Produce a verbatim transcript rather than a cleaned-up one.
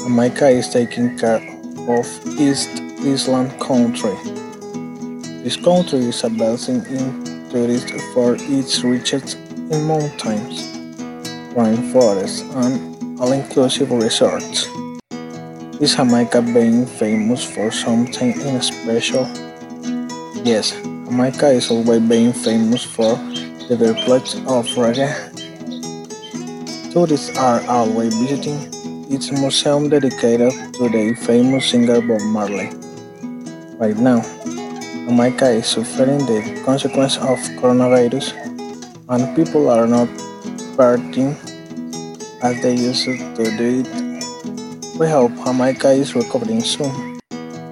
Jamaica is taking care of East Island Country. This country is a blessing in tourists for its riches in mountains, rainforests, and all-inclusive resorts. Is Jamaica being famous for something in special? Yes, Jamaica is always being famous for the birthplace of reggae. Tourists are always visiting its museum dedicated to the famous singer Bob Marley. Right now, Jamaica is suffering the consequence of coronavirus and people are not partying as they used to do it. We hope Jamaica is recovering soon.